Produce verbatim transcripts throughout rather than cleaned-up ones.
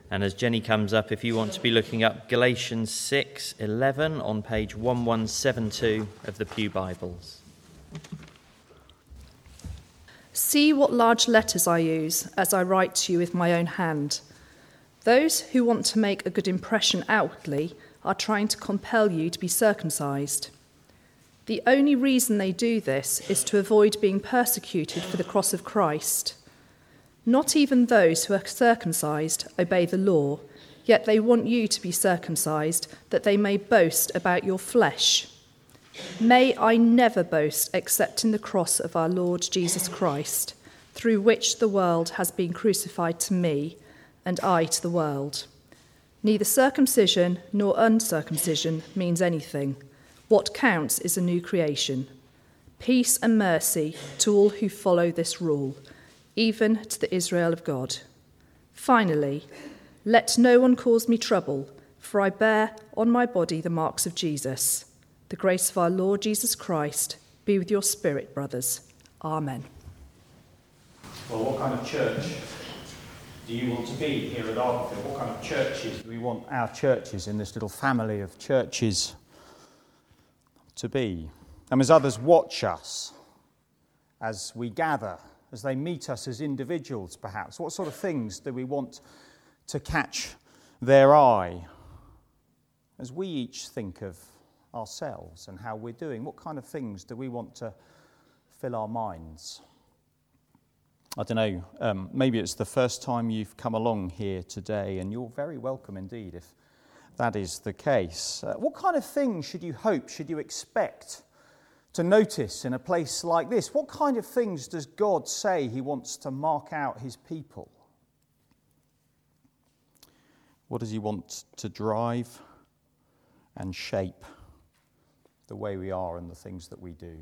And as Jenny comes up, if you want to be looking up Galatians six eleven on page eleven seventy-two of the Pew Bibles. See what large letters I use as I write to you with my own hand. Those who want to make a good impression outwardly are trying to compel you to be circumcised. The only reason they do this is to avoid being persecuted for the cross of Christ. Not even those who are circumcised obey the law, yet they want you to be circumcised, that they may boast about your flesh. May I never boast except in the cross of our Lord Jesus Christ, through which the world has been crucified to me, and I to the world. Neither circumcision nor uncircumcision means anything. What counts is a new creation. Peace and mercy to all who follow this rule, even to the Israel of God. Finally, let no one cause me trouble, for I bear on my body the marks of Jesus. The grace of our Lord Jesus Christ be with your spirit, brothers. Amen. Well, what kind of church do you want to be here at Ardenfield? What kind of churches do we want our churches in this little family of churches to be? And as others watch us, as we gather, as they meet us as individuals perhaps, what sort of things do we want to catch their eye? As we each think of ourselves and how we're doing, what kind of things do we want to fill our minds? I don't know, um, maybe it's the first time you've come along here today, and you're very welcome indeed if that is the case. Uh, what kind of things should you hope, should you expect to notice in a place like this? What kind of things does God say he wants to mark out his people? What does he want to drive and shape the way we are and the things that we do?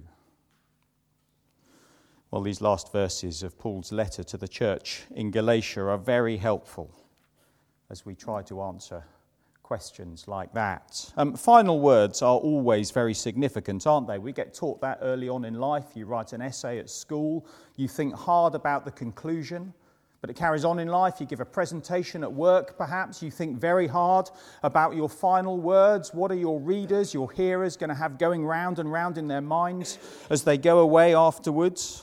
Well, these last verses of Paul's letter to the church in Galatia are very helpful as we try to answer questions like that. Um, final words are always very significant, aren't they? We get taught that early on in life. You write an essay at school, you think hard about the conclusion, but it carries on in life. You give a presentation at work, perhaps. You think very hard about your final words. What are your readers, your hearers going to have going round and round in their minds as they go away afterwards?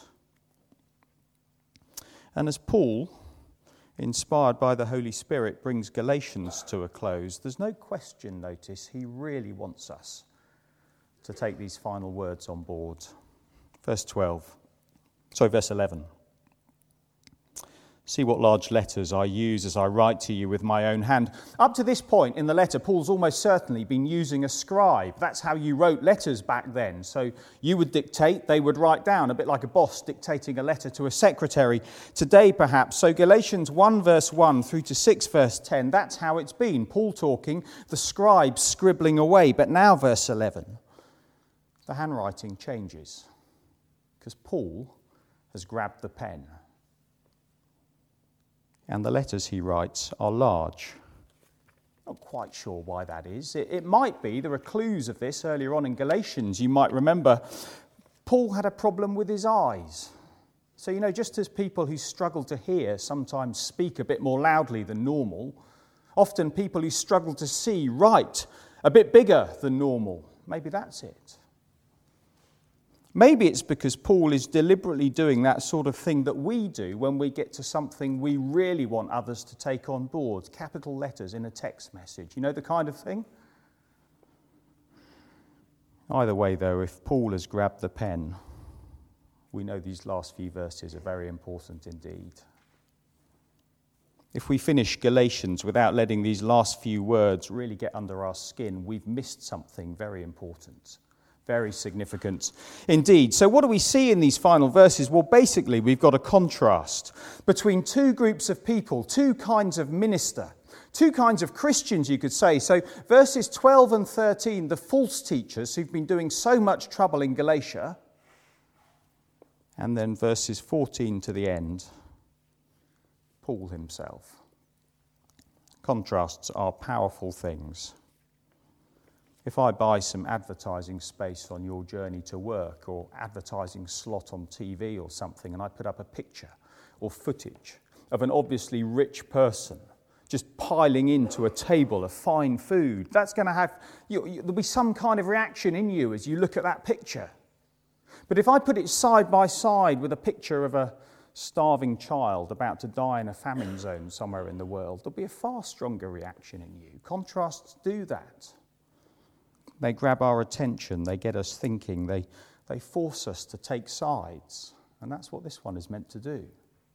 And as Paul, inspired by the Holy Spirit, brings Galatians to a close, there's no question, notice, he really wants us to take these final words on board. Verse twelve, sorry, verse eleven. See what large letters I use as I write to you with my own hand. Up to this point in the letter, Paul's almost certainly been using a scribe. That's how you wrote letters back then. So you would dictate, they would write down, a bit like a boss dictating a letter to a secretary. Today, perhaps. So Galatians one verse one through to six verse ten, that's how it's been. Paul talking, the scribe scribbling away. But now, verse eleven, the handwriting changes because Paul has grabbed the pen. And the letters he writes are large. Not quite sure why that is. It, it might be, there are clues of this earlier on in Galatians. You might remember Paul had a problem with his eyes. So, you know, just as people who struggle to hear sometimes speak a bit more loudly than normal, often people who struggle to see write a bit bigger than normal. Maybe that's it. Maybe it's because Paul is deliberately doing that sort of thing that we do when we get to something we really want others to take on board. Capital letters in a text message. You know the kind of thing? Either way, though, if Paul has grabbed the pen, we know these last few verses are very important indeed. If we finish Galatians without letting these last few words really get under our skin, we've missed something very important. Very significant indeed. So what do we see in these final verses? Well, basically, we've got a contrast between two groups of people, two kinds of minister, two kinds of Christians, you could say. So verses twelve and thirteen, the false teachers who've been doing so much trouble in Galatia. And then verses fourteen to the end, Paul himself. Contrasts are powerful things. If I buy some advertising space on your journey to work or advertising slot on T V or something, and I put up a picture or footage of an obviously rich person just piling into a table of fine food. That's going to have, you, you, there'll be some kind of reaction in you as you look at that picture. But if I put it side by side with a picture of a starving child about to die in a famine zone somewhere in the world, there'll be a far stronger reaction in you. Contrasts do that. They grab our attention, they get us thinking, they, they force us to take sides. And that's what this one is meant to do.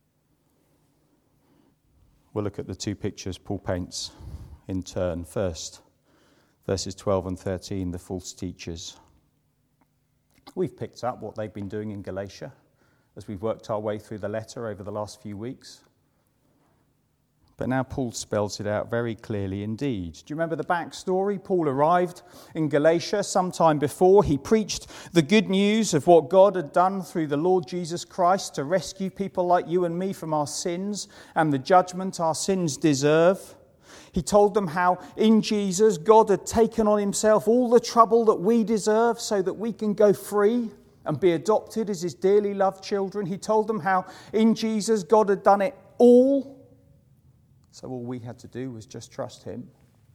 We'll look at the two pictures Paul paints in turn. First, verses twelve and thirteen, the false teachers. We've picked up what they've been doing in Galatia as we've worked our way through the letter over the last few weeks. But now Paul spells it out very clearly indeed. Do you remember the backstory? Paul arrived in Galatia sometime before. He preached the good news of what God had done through the Lord Jesus Christ to rescue people like you and me from our sins and the judgment our sins deserve. He told them how in Jesus God had taken on himself all the trouble that we deserve so that we can go free and be adopted as his dearly loved children. He told them how in Jesus God had done it all. So all we had to do was just trust him.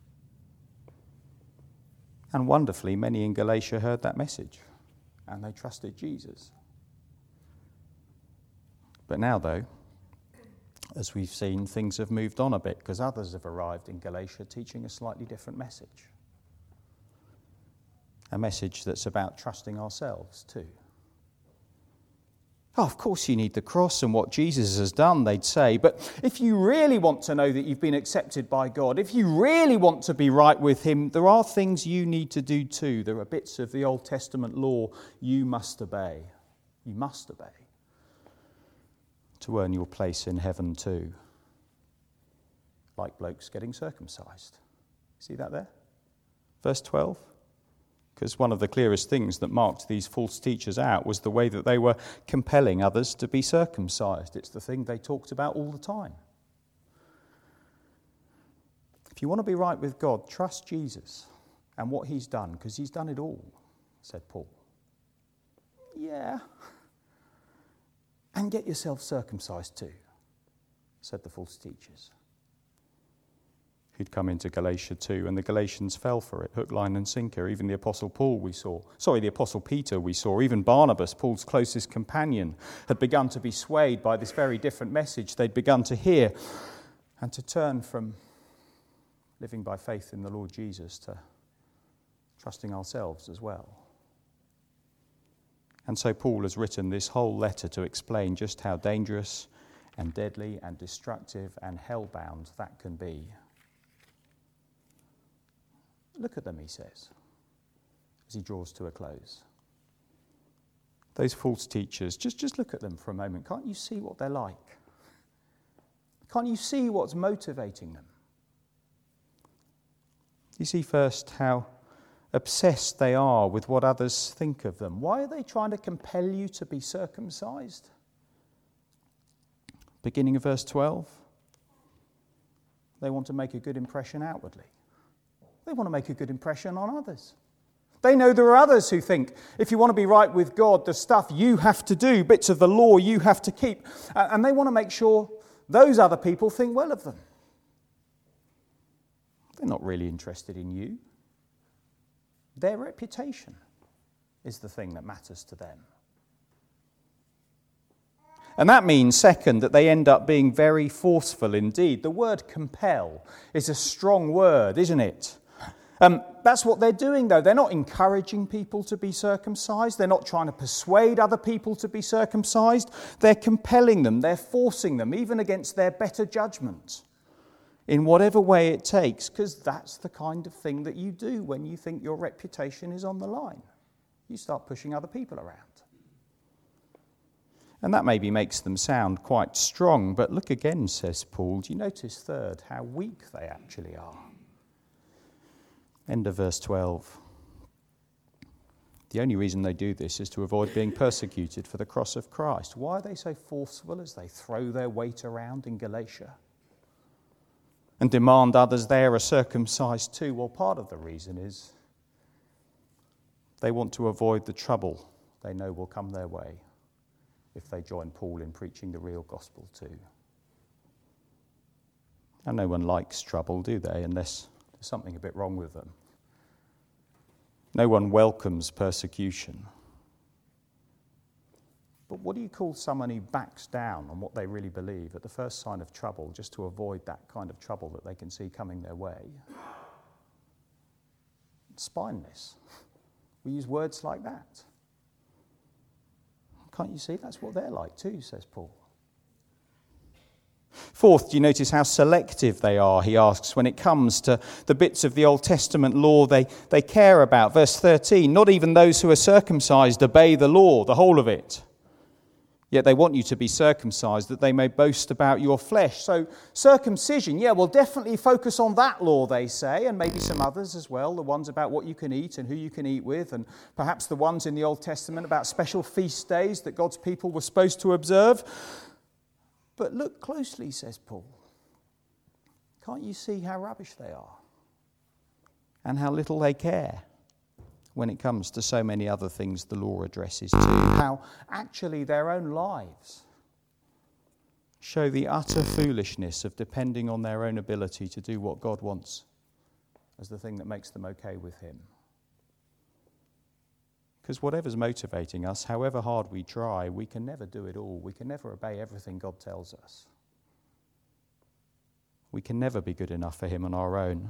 And wonderfully, many in Galatia heard that message and they trusted Jesus. But now, though, as we've seen, things have moved on a bit because others have arrived in Galatia teaching a slightly different message. A message that's about trusting ourselves too. Oh, of course you need the cross and what Jesus has done, they'd say. But if you really want to know that you've been accepted by God, if you really want to be right with him, there are things you need to do too. There are bits of the Old Testament law you must obey. You must obey to earn your place in heaven too. Like blokes getting circumcised. See that there? Verse twelve. Because one of the clearest things that marked these false teachers out was the way that they were compelling others to be circumcised. It's the thing they talked about all the time. If you want to be right with God, trust Jesus and what he's done, because he's done it all, said Paul. Yeah. And get yourself circumcised too, said the false teachers, who'd come into Galatia too, and the Galatians fell for it, hook, line and sinker. Even the Apostle Paul we saw, sorry, the Apostle Peter we saw, even Barnabas, Paul's closest companion, had begun to be swayed by this very different message they'd begun to hear and to turn from living by faith in the Lord Jesus to trusting ourselves as well. And so Paul has written this whole letter to explain just how dangerous and deadly and destructive and hell-bound that can be. Look at them, he says, as he draws to a close. Those false teachers, just, just look at them for a moment. Can't you see what they're like? Can't you see what's motivating them? You see first how obsessed they are with what others think of them. Why are they trying to compel you to be circumcised? Beginning of verse twelve. They want to make a good impression outwardly. They want to make a good impression on others. They know there are others who think, if you want to be right with God, the stuff you have to do, bits of the law you have to keep. And they want to make sure those other people think well of them. They're not really interested in you. Their reputation is the thing that matters to them. And that means, second, that they end up being very forceful indeed. The word compel is a strong word, isn't it? Um, that's what they're doing, though. They're not encouraging people to be circumcised. They're not trying to persuade other people to be circumcised. They're compelling them. They're forcing them, even against their better judgment, in whatever way it takes, because that's the kind of thing that you do when you think your reputation is on the line. You start pushing other people around. And that maybe makes them sound quite strong, but look again, says Paul. Do you notice, third, how weak they actually are? End of verse twelve. The only reason they do this is to avoid being persecuted for the cross of Christ. Why are they so forceful as they throw their weight around in Galatia and demand others there are circumcised too? Well, part of the reason is they want to avoid the trouble they know will come their way if they join Paul in preaching the real gospel too. And no one likes trouble, do they, unless there's something a bit wrong with them. No one welcomes persecution. But what do you call someone who backs down on what they really believe at the first sign of trouble, just to avoid that kind of trouble that they can see coming their way? Spineless. We use words like that. Can't you see? That's what they're like too, says Paul. Fourth, do you notice how selective they are, he asks, when it comes to the bits of the Old Testament law they, they care about. Verse thirteen, not even those who are circumcised obey the law, the whole of it. Yet they want you to be circumcised that they may boast about your flesh. So circumcision, yeah, we'll definitely focus on that law, they say, and maybe some others as well, the ones about what you can eat and who you can eat with, and perhaps the ones in the Old Testament about special feast days that God's people were supposed to observe. But look closely, says Paul. Can't you see how rubbish they are? And how little they care when it comes to so many other things the law addresses to. How actually their own lives show the utter foolishness of depending on their own ability to do what God wants as the thing that makes them okay with him. Because whatever's motivating us, however hard we try, we can never do it all. We can never obey everything God tells us. We can never be good enough for him on our own.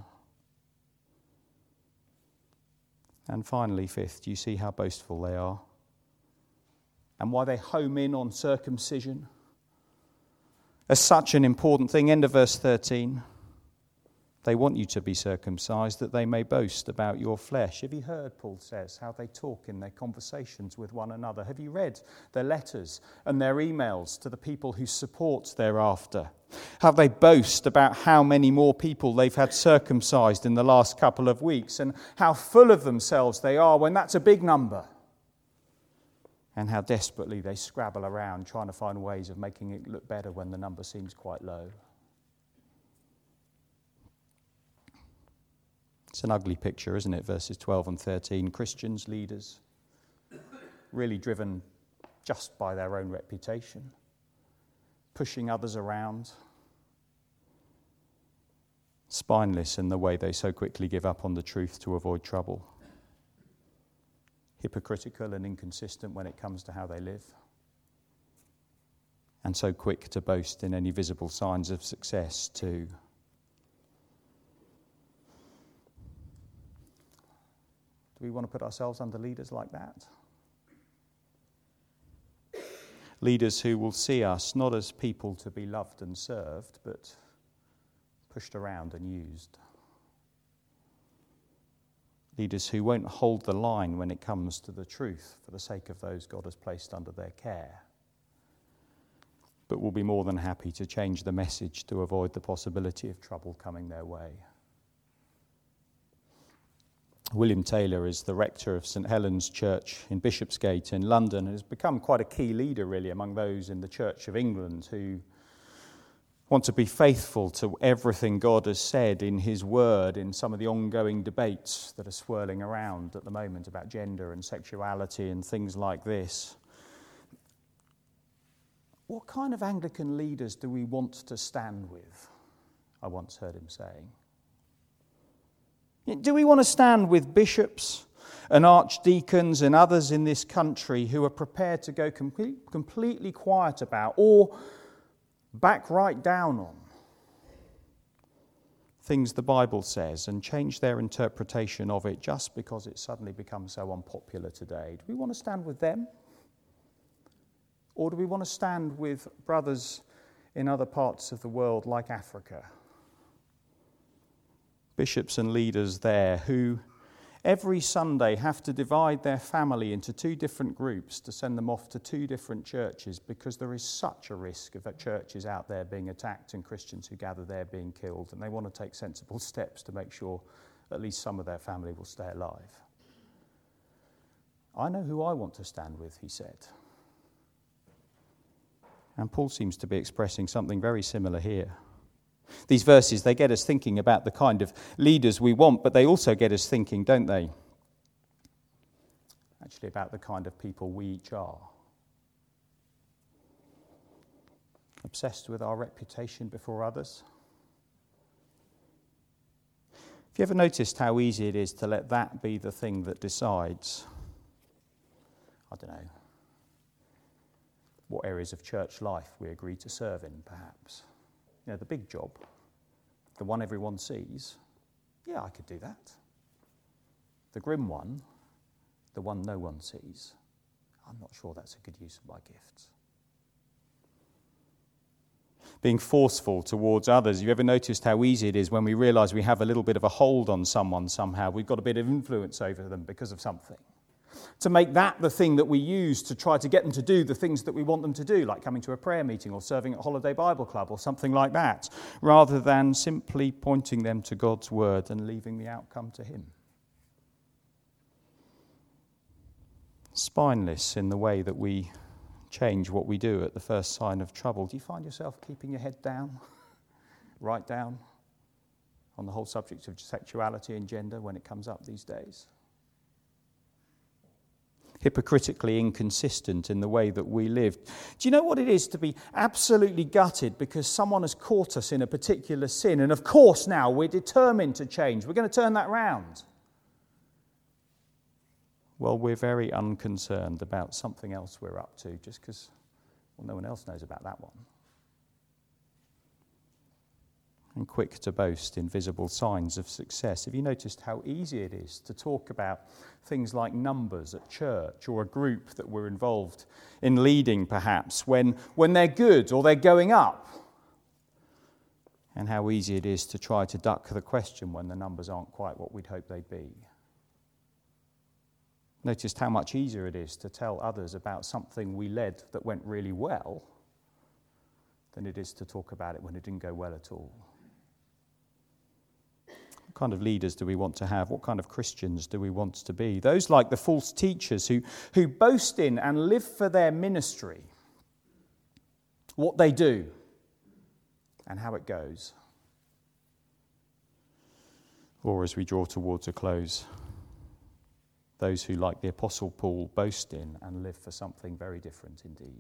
And finally, fifth, do you see how boastful they are? And why they home in on circumcision as such an important thing. End of verse thirteen. They want you to be circumcised that they may boast about your flesh. Have you heard, Paul says, how they talk in their conversations with one another? Have you read their letters and their emails to the people who support thereafter? How they boast about how many more people they've had circumcised in the last couple of weeks, and how full of themselves they are when that's a big number. And how desperately they scrabble around trying to find ways of making it look better when the number seems quite low. It's an ugly picture, isn't it? Verses twelve and thirteen. Christians, leaders, really driven just by their own reputation, pushing others around, spineless in the way they so quickly give up on the truth to avoid trouble, hypocritical and inconsistent when it comes to how they live, and so quick to boast in any visible signs of success too. Do we want to put ourselves under leaders like that? Leaders who will see us not as people to be loved and served, but pushed around and used. Leaders who won't hold the line when it comes to the truth for the sake of those God has placed under their care, but will be more than happy to change the message to avoid the possibility of trouble coming their way. William Taylor is the rector of St Helen's Church in Bishopsgate in London and has become quite a key leader really among those in the Church of England who want to be faithful to everything God has said in his word in some of the ongoing debates that are swirling around at the moment about gender and sexuality and things like this. What kind of Anglican leaders do we want to stand with? I once heard him saying. Do we want to stand with bishops and archdeacons and others in this country who are prepared to go complete, completely quiet about or back right down on things the Bible says and change their interpretation of it just because it's suddenly become so unpopular today? Do we want to stand with them? Or do we want to stand with brothers in other parts of the world like Africa? Bishops and leaders there who every Sunday have to divide their family into two different groups to send them off to two different churches because there is such a risk of churches out there being attacked and Christians who gather there being killed, and they want to take sensible steps to make sure at least some of their family will stay alive. I know who I want to stand with, he said. And Paul seems to be expressing something very similar here. These verses, they get us thinking about the kind of leaders we want, but they also get us thinking, don't they? Actually, about the kind of people we each are. Obsessed with our reputation before others. Have you ever noticed how easy it is to let that be the thing that decides, I don't know, what areas of church life we agree to serve in, perhaps? You know, the big job, the one everyone sees, yeah, I could do that. The grim one, the one no one sees, I'm not sure that's a good use of my gifts. Being forceful towards others. You ever noticed how easy it is when we realise we have a little bit of a hold on someone somehow, we've got a bit of influence over them because of something, to make that the thing that we use to try to get them to do the things that we want them to do, like coming to a prayer meeting or serving at Holiday Bible Club or something like that, rather than simply pointing them to God's word and leaving the outcome to him. Spineless in the way that we change what we do at the first sign of trouble. Do you find yourself keeping your head down, right down, on the whole subject of sexuality and gender when it comes up these days? Hypocritically inconsistent in the way that we live. Do you know what it is to be absolutely gutted because someone has caught us in a particular sin, and of course now we're determined to change, we're going to turn that round? Well, we're very unconcerned about something else we're up to just because, well, no one else knows about that one. And quick to boast in visible signs of success. Have you noticed how easy it is to talk about things like numbers at church or a group that we're involved in leading, perhaps, when, when they're good or they're going up? And how easy it is to try to duck the question when the numbers aren't quite what we'd hope they'd be. Noticed how much easier it is to tell others about something we led that went really well than it is to talk about it when it didn't go well at all. What kind of leaders do we want to have? What kind of Christians do we want to be? Those like the false teachers who, who boast in and live for their ministry, what they do and how it goes. Or as we draw towards a close, those who, like the Apostle Paul, boast in and live for something very different indeed.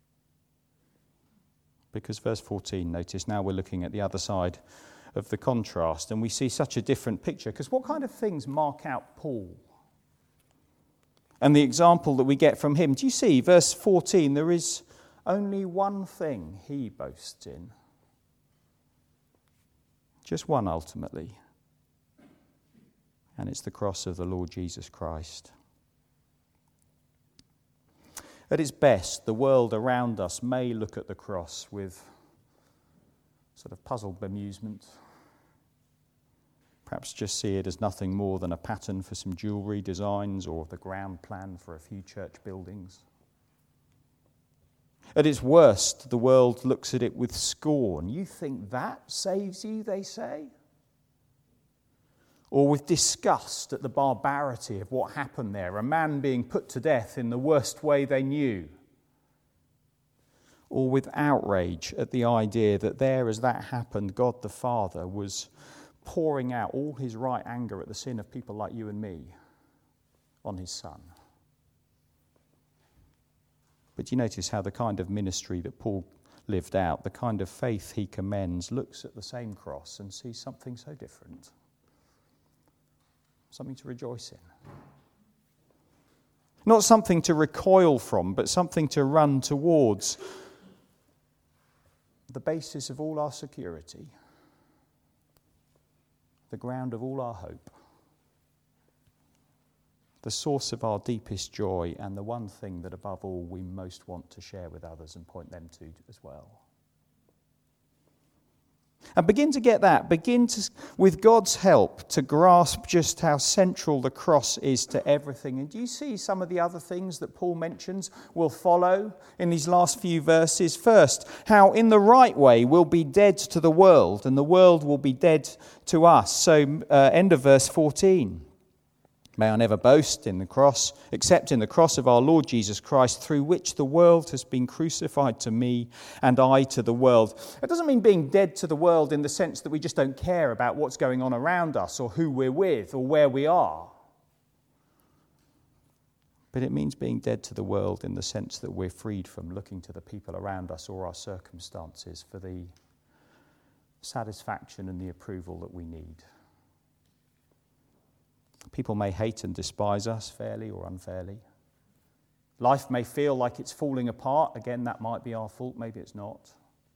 Because verse fourteen, notice now we're looking at the other side of the contrast, and we see such a different picture. Because what kind of things mark out Paul? And the example that we get from him. Do you see, verse fourteen, there is only one thing he boasts in. Just one, ultimately. And it's the cross of the Lord Jesus Christ. At its best, the world around us may look at the cross with sort of puzzled bemusement. Perhaps just see it as nothing more than a pattern for some jewellery designs or the ground plan for a few church buildings. At its worst, the world looks at it with scorn. You think that saves you, they say? Or with disgust at the barbarity of what happened there, a man being put to death in the worst way they knew. Or with outrage at the idea that there, as that happened, God the Father was pouring out all his right anger at the sin of people like you and me on his Son. But you notice how the kind of ministry that Paul lived out, the kind of faith he commends, looks at the same cross and sees something so different. Something to rejoice in. Not something to recoil from, but something to run towards. The basis of all our security. The ground of all our hope. The source of our deepest joy, and the one thing that above all we most want to share with others and point them to as well. And begin to get that, begin to, with God's help, to grasp just how central the cross is to everything. And do you see some of the other things that Paul mentions will follow in these last few verses? First, how in the right way we'll be dead to the world and the world will be dead to us. So, uh, end of verse fourteen. May I never boast in the cross, except in the cross of our Lord Jesus Christ, through which the world has been crucified to me and I to the world. It doesn't mean being dead to the world in the sense that we just don't care about what's going on around us or who we're with or where we are. But it means being dead to the world in the sense that we're freed from looking to the people around us or our circumstances for the satisfaction and the approval that we need. People may hate and despise us, fairly or unfairly. Life may feel like it's falling apart. Again, that might be our fault, maybe it's not.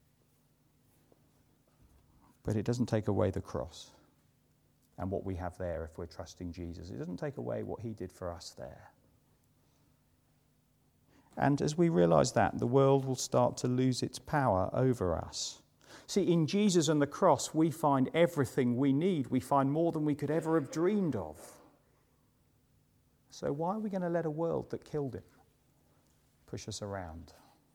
But it doesn't take away the cross and what we have there if we're trusting Jesus. It doesn't take away what he did for us there. And as we realise that, the world will start to lose its power over us. See, in Jesus and the cross, we find everything we need. We find more than we could ever have dreamed of. So why are we going to let a world that killed him push us around?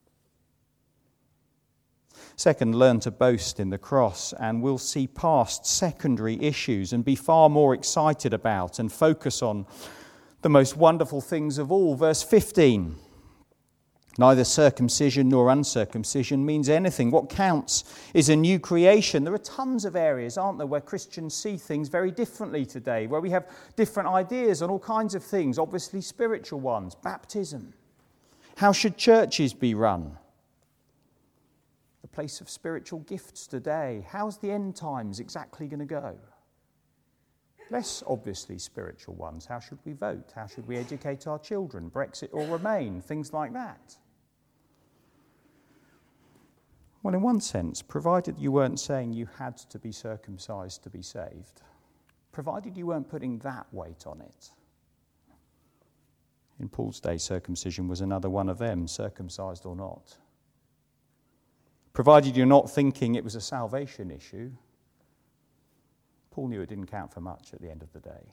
Second, learn to boast in the cross, and we'll see past secondary issues and be far more excited about and focus on the most wonderful things of all. Verse fifteen. Neither circumcision nor uncircumcision means anything. What counts is a new creation. There are tons of areas, aren't there, where Christians see things very differently today, where we have different ideas on all kinds of things, obviously spiritual ones. Baptism. How should churches be run? The place of spiritual gifts today. How's the end times exactly going to go? Less obviously spiritual ones. How should we vote? How should we educate our children? Brexit or Remain? Things like that. Well, in one sense, provided you weren't saying you had to be circumcised to be saved, provided you weren't putting that weight on it. In Paul's day, circumcision was another one of them, circumcised or not. Provided you're not thinking it was a salvation issue, Paul knew it didn't count for much at the end of the day.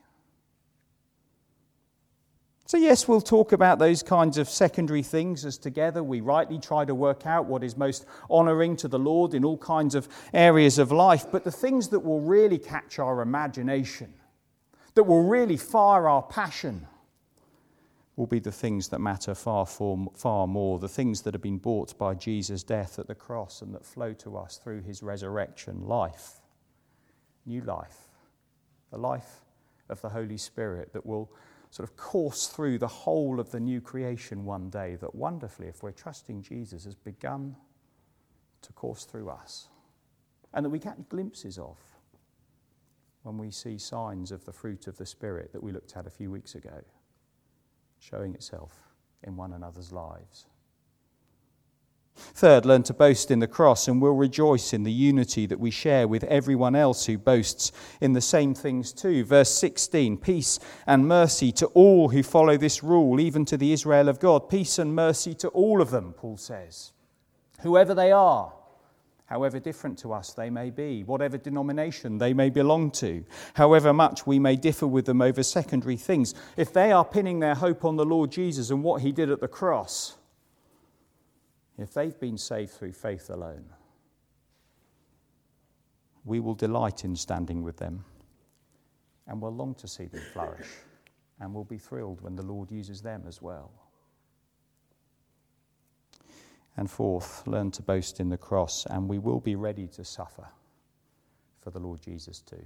So yes, we'll talk about those kinds of secondary things as together we rightly try to work out what is most honouring to the Lord in all kinds of areas of life. But the things that will really catch our imagination, that will really fire our passion, will be the things that matter far, far, far more, the things that have been bought by Jesus' death at the cross and that flow to us through his resurrection life. New life, the life of the Holy Spirit that will sort of course through the whole of the new creation one day, that wonderfully, if we're trusting Jesus, has begun to course through us, and that we get glimpses of when we see signs of the fruit of the Spirit that we looked at a few weeks ago, showing itself in one another's lives. Third, learn to boast in the cross, and we'll rejoice in the unity that we share with everyone else who boasts in the same things too. Verse sixteen, peace and mercy to all who follow this rule, even to the Israel of God. Peace and mercy to all of them, Paul says. Whoever they are, however different to us they may be, whatever denomination they may belong to, however much we may differ with them over secondary things. If they are pinning their hope on the Lord Jesus and what he did at the cross, if they've been saved through faith alone, we will delight in standing with them and will long to see them flourish, and will be thrilled when the Lord uses them as well. And fourth, learn to boast in the cross, and we will be ready to suffer for the Lord Jesus too.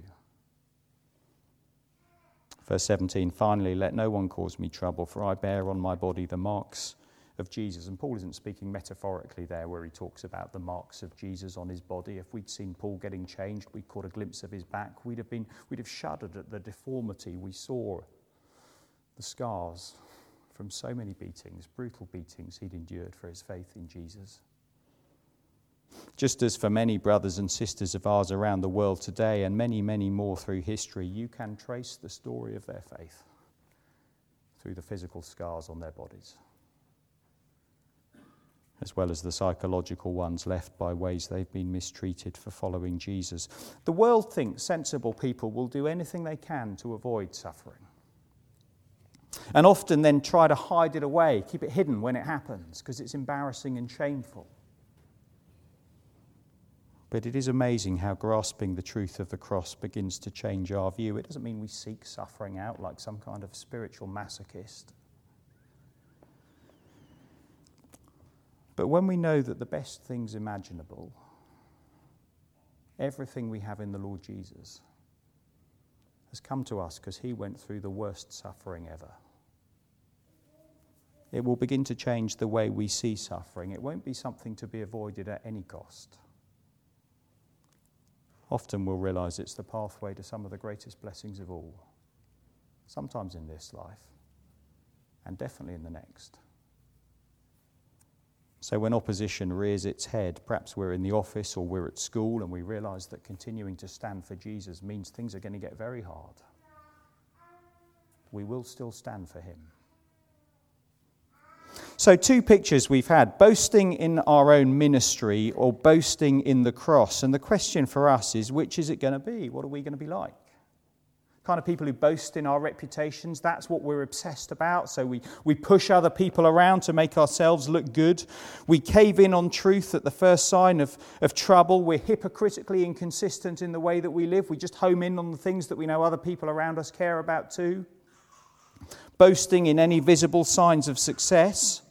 Verse seventeen, finally, let no one cause me trouble, for I bear on my body the marks of Jesus. And Paul isn't speaking metaphorically there where he talks about the marks of Jesus on his body. If we'd seen Paul getting changed, we'd caught a glimpse of his back, we'd have been we'd have shuddered at the deformity we saw, the scars from so many beatings, brutal beatings he'd endured for his faith in Jesus. Just as for many brothers and sisters of ours around the world today, and many, many more through history, you can trace the story of their faith through the physical scars on their bodies, as well as the psychological ones left by ways they've been mistreated for following Jesus. The world thinks sensible people will do anything they can to avoid suffering, and often then try to hide it away, keep it hidden when it happens, because it's embarrassing and shameful. But it is amazing how grasping the truth of the cross begins to change our view. It doesn't mean we seek suffering out like some kind of spiritual masochist. But when we know that the best things imaginable, everything we have in the Lord Jesus, has come to us because he went through the worst suffering ever, it will begin to change the way we see suffering. It won't be something to be avoided at any cost. Often we'll realise it's the pathway to some of the greatest blessings of all. sometimes in this life, and definitely in the next. So when opposition rears its head, perhaps we're in the office or we're at school and we realise that continuing to stand for Jesus means things are going to get very hard. We will still stand for him. So two pictures we've had, boasting in our own ministry or boasting in the cross. And the question for us is, which is it going to be? What are we going to be like? Kind of people who boast in our reputations, that's what we're obsessed about. So we, we push other people around to make ourselves look good. We cave in on truth at the first sign of, of trouble. We're hypocritically inconsistent in the way that we live. We just home in on the things that we know other people around us care about too. Boasting in any visible signs of success.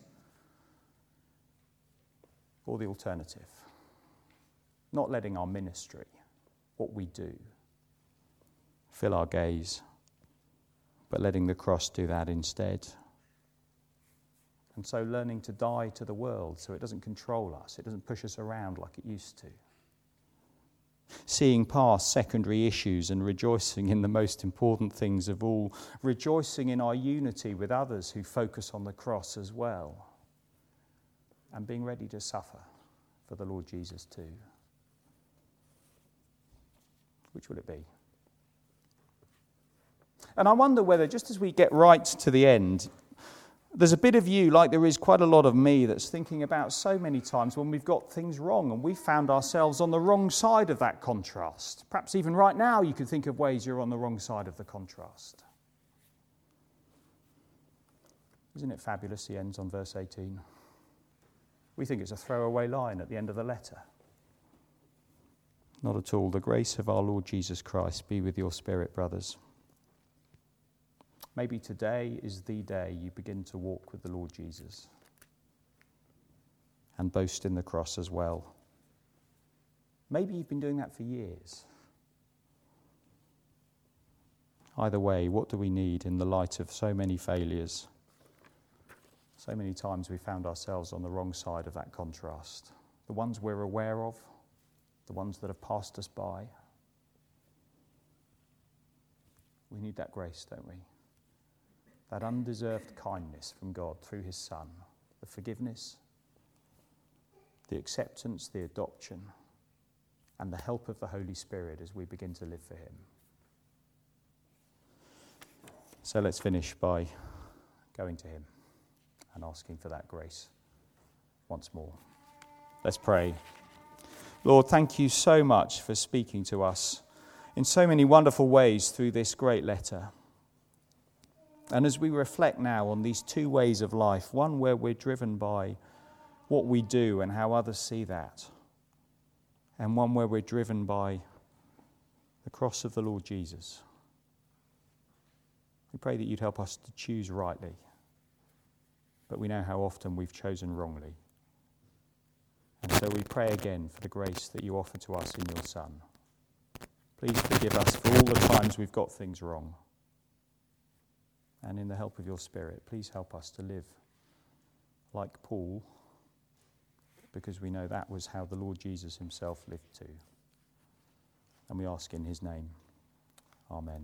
Or the alternative. Not letting our ministry, what we do, fill our gaze, but letting the cross do that instead. And so learning to die to the world so it doesn't control us, it doesn't push us around like it used to. Seeing past secondary issues and rejoicing in the most important things of all, rejoicing in our unity with others who focus on the cross as well, and being ready to suffer for the Lord Jesus too. Which will it be? And I wonder whether, just as we get right to the end, there's a bit of you, like there is quite a lot of me, that's thinking about so many times when we've got things wrong and we've found ourselves on the wrong side of that contrast. Perhaps even right now you could think of ways you're on the wrong side of the contrast. Isn't it fabulous? He ends on verse eighteen. We think it's a throwaway line at the end of the letter. Not at all. The grace of our Lord Jesus Christ be with your spirit, brothers. Maybe today is the day you begin to walk with the Lord Jesus and boast in the cross as well. Maybe you've been doing that for years. Either way, what do we need in the light of so many failures? So many times we found ourselves on the wrong side of that contrast. The ones we're aware of, the ones that have passed us by. We need that grace, don't we? That undeserved kindness from God through his Son, the forgiveness, the acceptance, the adoption, and the help of the Holy Spirit as we begin to live for him. So let's finish by going to him and asking for that grace once more. Let's pray. Lord, thank you so much for speaking to us in so many wonderful ways through this great letter. And as we reflect now on these two ways of life, one where we're driven by what we do and how others see that, and one where we're driven by the cross of the Lord Jesus, we pray that you'd help us to choose rightly, but we know how often we've chosen wrongly. And so we pray again for the grace that you offer to us in your Son. Please forgive us for all the times we've got things wrong. And in the help of your Spirit, please help us to live like Paul, because we know that was how the Lord Jesus himself lived too. And we ask in his name. Amen.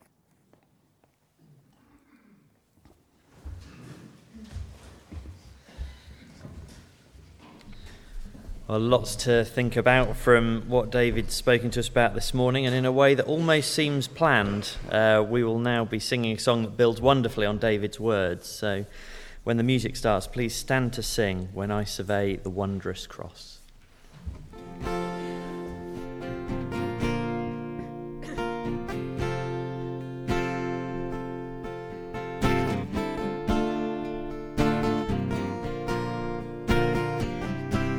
Well, lots to think about from what David's spoken to us about this morning, and in a way that almost seems planned, uh, we will now be singing a song that builds wonderfully on David's words. So when the music starts, please stand to sing When I Survey the Wondrous Cross.